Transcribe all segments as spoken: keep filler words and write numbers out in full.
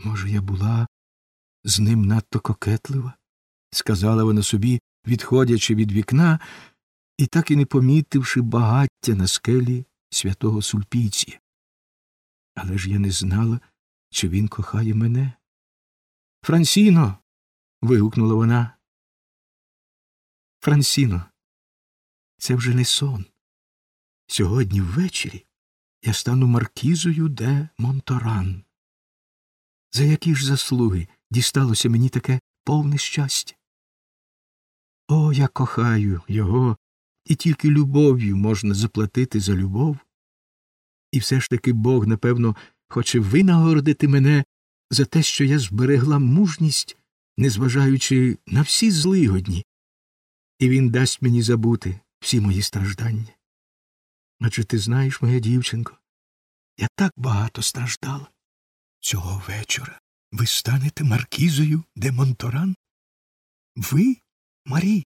Може, я була з ним надто кокетлива, сказала вона собі, відходячи від вікна, і так і не помітивши багаття на скелі святого Сульпіція. Але ж я не знала, чи він кохає мене. «Франсіно!» – вигукнула вона. «Франсіно, це вже не сон. Сьогодні ввечері я стану маркізою де Монторан. За які ж заслуги дісталося мені таке повне щастя? О, я кохаю його, і тільки любов'ю можна заплатити за любов. І все ж таки Бог, напевно, хоче винагородити мене за те, що я зберегла мужність, незважаючи на всі злигодні, і він дасть мені забути всі мої страждання. Адже ти знаєш, моя дівчинко, я так багато страждала. Цього вечора ви станете маркізою де Монторан? Ви, Марі?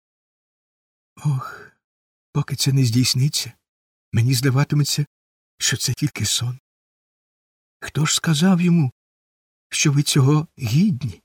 Ох, поки це не здійсниться, мені здаватиметься, що це тільки сон. Хто ж сказав йому, що ви цього гідні?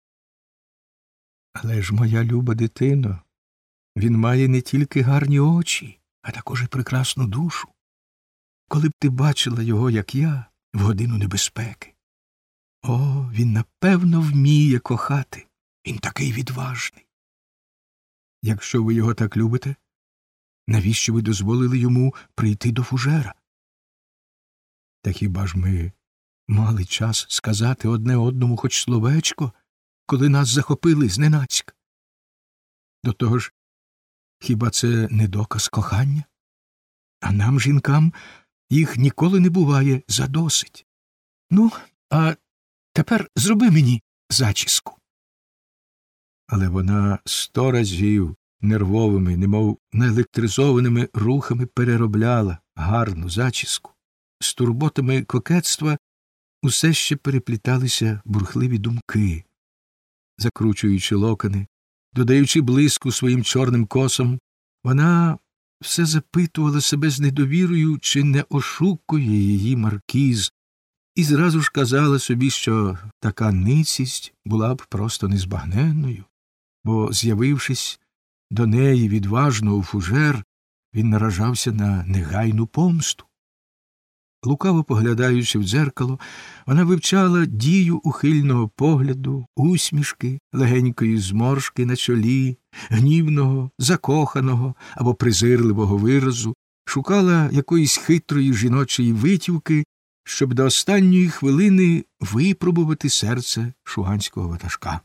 Але ж, моя люба дитино, він має не тільки гарні очі, а також і прекрасну душу. Коли б ти бачила його, як я, в годину небезпеки. О, він, напевно, вміє кохати. Він такий відважний. Якщо ви його так любите, навіщо ви дозволили йому прийти до фужера? Та хіба ж ми мали час сказати одне одному хоч словечко, коли нас захопили зненацька? До того ж, хіба це не доказ кохання? А нам, жінкам, їх ніколи не буває задосить. Ну, а тепер зроби мені зачіску. Але вона сто разів нервовими, немов наелектризованими рухами переробляла гарну зачіску. З турботами кокетства усе ще перепліталися бурхливі думки. Закручуючи локони, додаючи блиску своїм чорним косам, вона все запитувала себе з недовірою, чи не ошукує її маркіз, і зразу ж казала собі, що така ницість була б просто незбагненною, бо, з'явившись до неї відважно у фужер, він наражався на негайну помсту. Лукаво поглядаючи в дзеркало, вона вивчала дію ухильного погляду, усмішки, легенької зморшки на чолі, гнівного, закоханого або презирливого виразу, шукала якоїсь хитрої жіночої витівки, щоб до останньої хвилини випробувати серце шуганського ватажка.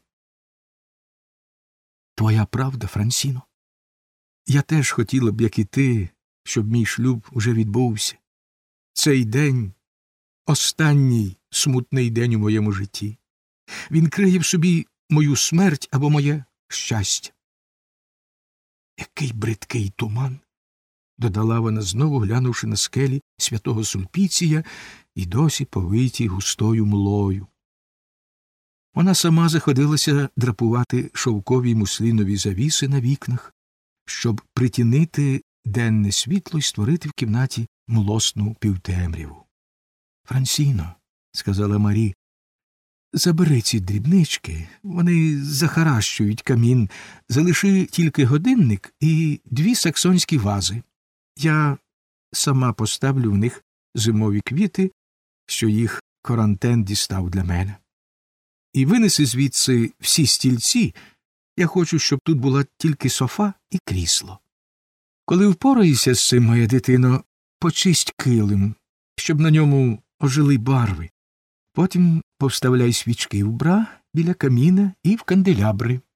Твоя правда, Франсіно. Я теж хотіла б, як і ти, щоб мій шлюб уже відбувся. Цей день – останній смутний день у моєму житті. Він криє в собі мою смерть або моє щастя. Який бридкий туман, додала вона, знову глянувши на скелі святого Сульпіція і досі повиті густою млою. Вона сама заходилася драпувати шовкові муслінові завіси на вікнах, щоб притінити денне світло й створити в кімнаті млосну півтемряву. «Франсіно», – сказала Марі, – «забери ці дрібнички, вони захаращують камін, залиши тільки годинник і дві саксонські вази. Я сама поставлю в них зимові квіти, що їх Корантен дістав для мене. І винеси звідси всі стільці, я хочу, щоб тут була тільки софа і крісло. Коли впораєшся з цим, моя дитино, почисть килим, щоб на ньому ожили барви. Потім повставляй свічки в бра біля каміна і в канделябри.